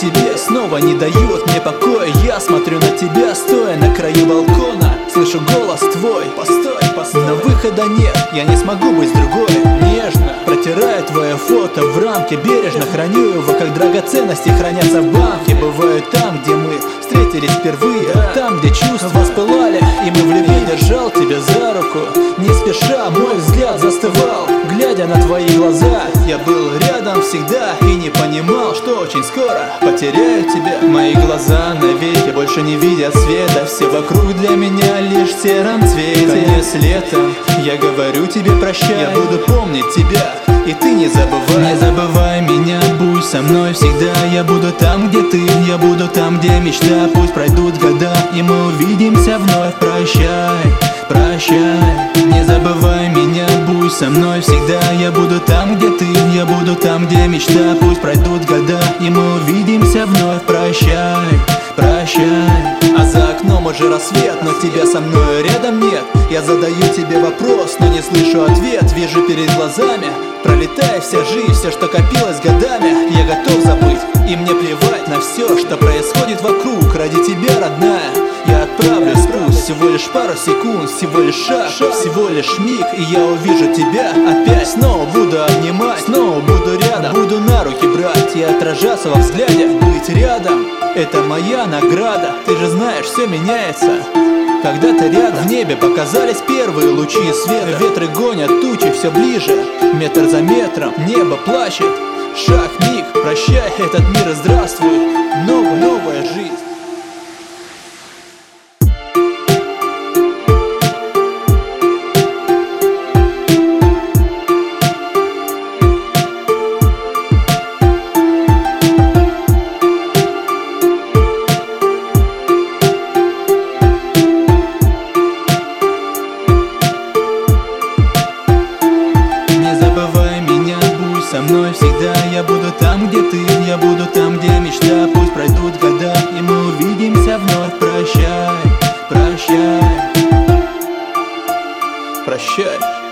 тебе снова не дают мне покоя. Я смотрю на тебя, стоя на краю балкона, слышу голос твой: постой, постой. Но выхода нет, я не смогу быть с другой. Нежно протираю твое фото в рамке, бережно храню его, как драгоценности хранятся в банке. Бываю там, где мы встретились впервые, там, где чувства воспылали, и мы в любви. Держал тебя за руку, не спеша мой взгляд застывал, глядя на твои глаза. Я был рядом всегда и не понимал, что очень скоро потеряю тебя. Мои глаза навеки больше не видят света, все вокруг для меня лишь в сером цвете. Конец лета, я говорю тебе прощай, я буду помнить тебя, и ты не забывай. Не забывай меня, будь со мной всегда. Я буду там, где ты, я буду там, где мечта. Пусть пройдут года, и мы увидимся вновь. Прощай, прощай, не забывай меня, будь со мной всегда. Я буду там, где ты, я буду там, где мечта. Пусть пройдут года, и мы увидимся вновь. Прощай, прощай. А за окном уже рассвет, но тебя со мной рядом нет. Я задаю тебе вопрос, но не слышу ответ. Вижу перед глазами, пролетая вся жизнь, все, что копилось годами. Я готов забыть, и мне плевать на все, что происходит вокруг. Ради тебя, родная, я отправлюсь в путь. Всего лишь пару секунд, всего лишь шаг, всего лишь миг, и я увижу тебя опять. Снова буду обнимать, снова буду рядом, буду на руки брать и отражаться во взгляде. Быть рядом — это моя награда. Ты же знаешь, все меняется, когда ты рядом. В небе показались первые лучи света, ветры гонят тучи все ближе, метр за метром небо плачет. Шаг, миг, прощай этот мир и здравствуй, новая жизнь. Со мной всегда, я буду там, где ты, я буду там, где мечта. Пусть пройдут года, и мы увидимся вновь. Прощай, прощай, прощай.